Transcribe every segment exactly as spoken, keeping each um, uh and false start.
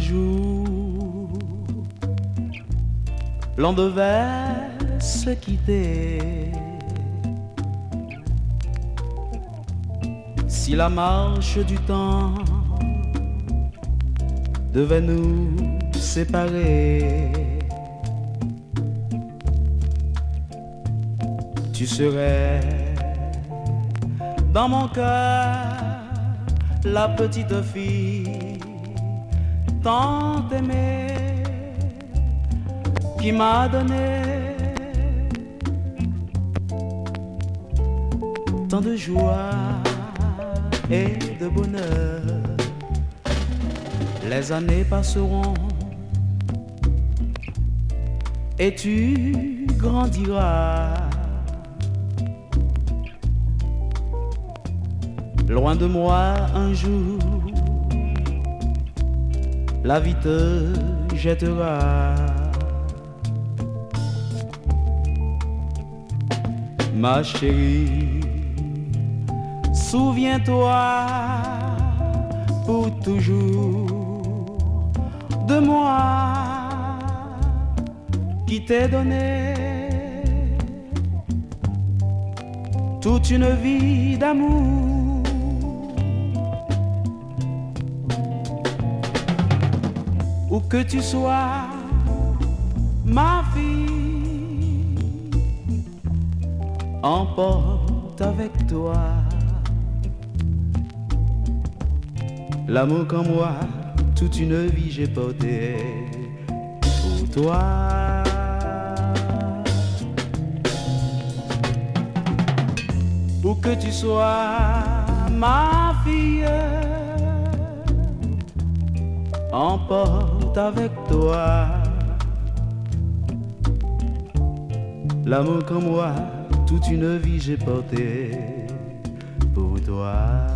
jour, l'on devait se quitter. Si la marche du temps devait nous séparer, tu serais dans mon cœur la petite fille tant aimée qui m'a donné tant de joie et de bonheur. Les années passeront et tu grandiras. Loin de moi un jour, la vie te jettera. Ma chérie, souviens-toi pour toujours de moi qui t'ai donné toute une vie d'amour. Où que tu sois, ma fille, emporte avec toi l'amour qu'en moi toute une vie j'ai porté pour toi. Où que tu sois, ma fille, emporte avec toi l'amour qu'en moi toute une vie j'ai porté pour toi.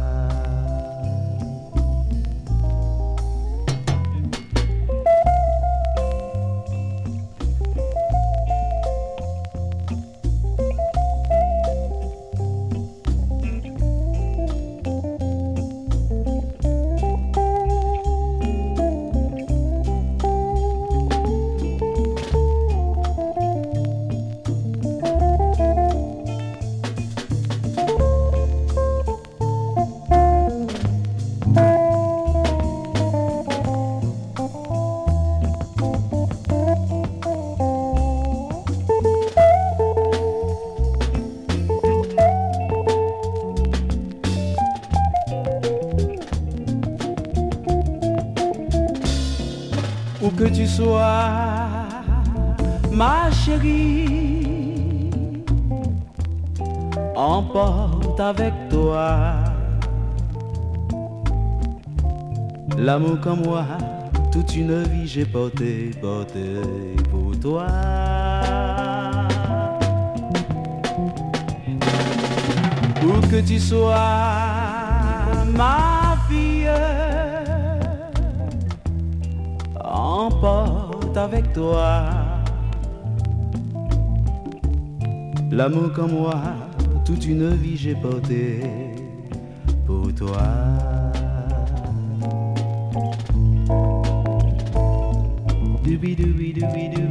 Où que tu sois, ma chérie, emporte avec toi l'amour qu'en moi toute une vie j'ai porté, porté pour toi. Où que tu sois, ma fille, emporte avec toi l'amour qu'en moi toute une vie j'ai porté pour toi. Dooby dooby dooby dooby.